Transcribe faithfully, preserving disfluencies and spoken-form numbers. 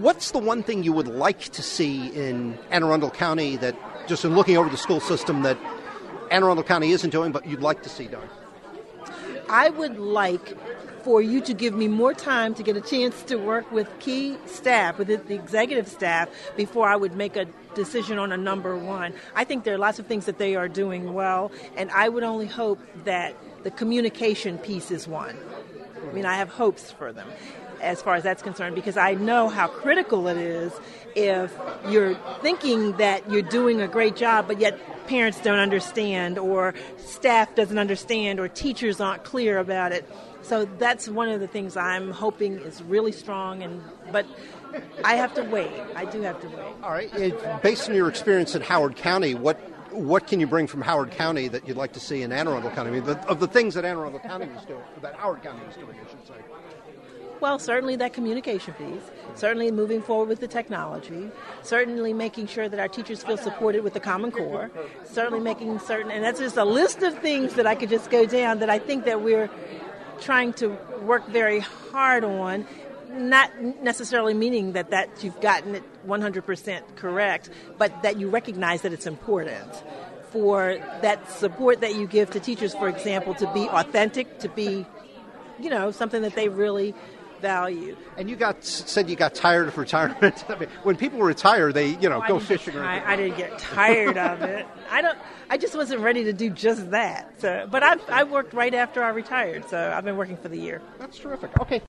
What's the one thing you would like to see in Anne Arundel County that, just in looking over the school system, that Anne Arundel County isn't doing but you'd like to see done? I would like for you to give me more time to get a chance to work with key staff, with the executive staff, before I would make a decision on a number one. I think there are lots of things that they are doing well, and I would only hope that the communication piece is one. I mean, I have hopes for them as far as that's concerned, because I know how critical it is if you're thinking that you're doing a great job, but yet parents don't understand, or staff doesn't understand, or teachers aren't clear about it. So that's one of the things I'm hoping is really strong, and but I have to wait. I do have to wait. All right. It, based on your experience in Howard County, what what can you bring from Howard County that you'd like to see in Anne Arundel County? I mean, the, of the things that Anne Arundel County was doing, that Howard County was doing, I should say. Well, certainly that communication piece, certainly moving forward with the technology, certainly making sure that our teachers feel supported with the Common Core, certainly making certain, and that's just a list of things that I could just go down that I think that we're trying to work very hard on, not necessarily meaning that, that you've gotten it one hundred percent correct, but that you recognize that it's important for that support that you give to teachers, for example, to be authentic, to be, you know, something that they really value. And you got said you got tired of retirement. I mean, when people retire, they you know oh, go I fishing. Get, I, I didn't get tired of it. I don't. I just wasn't ready to do just that. So, but I I worked right after I retired, so I've been working for the year. That's terrific. Okay.